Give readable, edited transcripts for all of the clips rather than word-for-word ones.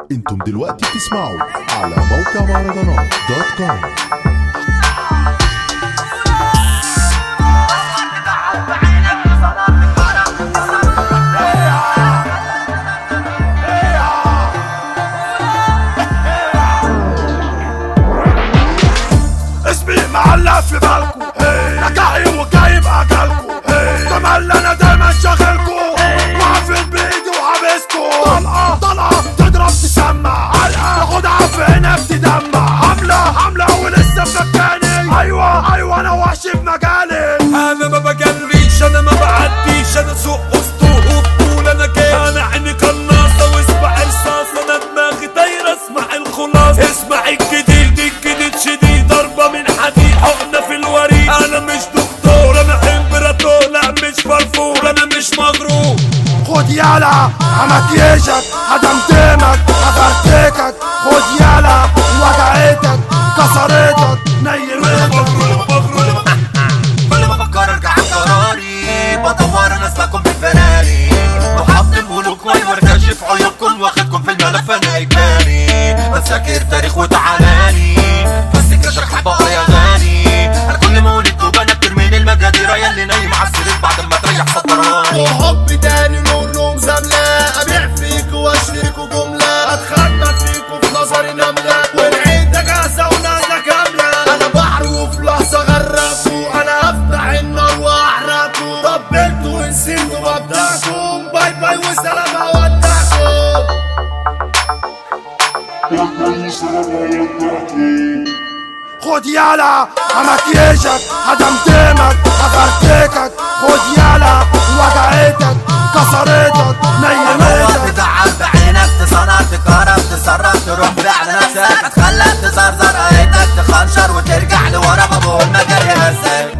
انتم دلوقتي بتسمعوا على موقع مهرجانات دوت كوم. اسمي معلق في بالكو، نجاحي وجايب اجالكو، تملي انا دايما شاغلكو، وعافل بايدي وحابسكو. طلقة تضرب تسمع، علقة تاخدها في عينك تدمع، حملة ولسه مفكاني. ايوه انا وحش في مجالي، انا ما بجريش، انا ما بعديش، انا سوق اسطول وبطول. انا جاي، انا عيني قناصة واسمع رصاصة، انا دماغي طايرة اسمع الخلاصة. اسمع الجديد شديد، ضربة من حديد، حقنة في الوريد. انا مش دكتور، انا امبراطور، لا مش فرفور، انا مش مغرور. خد يالا همكيشك، هدمدمك، هفرتكك. خد يالا وجعتك، كسرتك، نيمتك. كل ما بفكر ارجع عن قراري، بدور انا اسمعكم بالفراري، بحطم ملوك واركشف عيوبكم، واخدكم في الملف انا اجباري. بذاكر تاريخ وتعالاني، بفتكر اشرح بقايا غالي. انا كل ما ولدت وبنكر من المجادير، ياللي نايم على السرير بعد ما تريح صدراني. وحب تاني نور مزاملة، ابيع فيك واشتريكوا جملة، اتخبى فيكوا في نظري نملة، ونعيد جاهزة ونازلة كاملة. انا بحر وفي لحظة غرقكوا، انا افتح النار واحرقكوا. طبلتوا ونسيتوا مبدأكم، باي باي وسلام اودعكم. خد يالا همكيشك، هدمدمك، هفرتكك. خد يالا وجعتك، كسرتك، نيمتك. تزعل بعينك، تصنع، تكهرب، تسرب، تروح على نفسك، هتخلك تزرزر، ايدك تخنشر وترجع لورا. بابو المجاري هزاك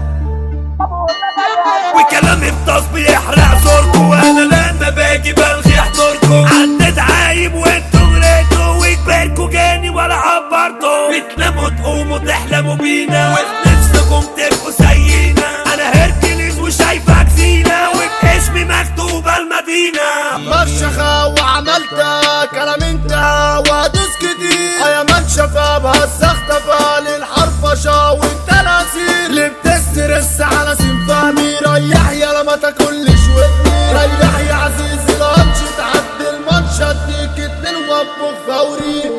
وكلامي بطاس بيحرق زوركو، وانا لما باجي بلغي حضوركو. عدت عايب وانتو غرقتوا، وكبركوا جاني ولا عبرتوا. بتناموا تقوموا تحلموا بينا، ونفسكم تبقوا زينا. انا هركلز وشايفك زينة، وباسمي مكتوبة المدينة. مفشخة وعملتها كلام انتهى وهدوس كتير. يا من شفافها السختفة للحرفشة والتناسير، اللي بتسترس على سنفامي. ريح يا لما تاكلش ودني، ريح يا عزيزي الهنش تعدي المنشط. اديك اتنين ومطبخ فوري.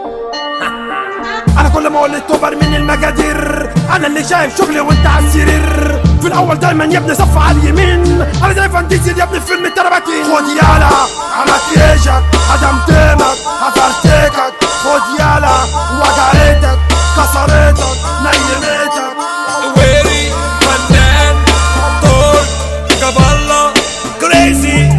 انا كل ما ولدت برمي المجادير، انا اللي شايف شغلي وانت على السرير. في الاول دايما يا ابني صف على اليمين، انا زي فان ديزل يا ابني في فيلم التربتين. خد يالا همكيشك، هدمدمك، هفرتكك. خد يالا وجعتك، كسرتك، نيمتك. ويري فنان دور جبالة كريزي.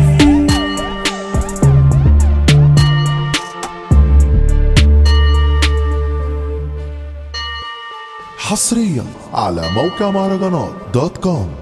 حصريا على موقع مهرجانات دوت كوم.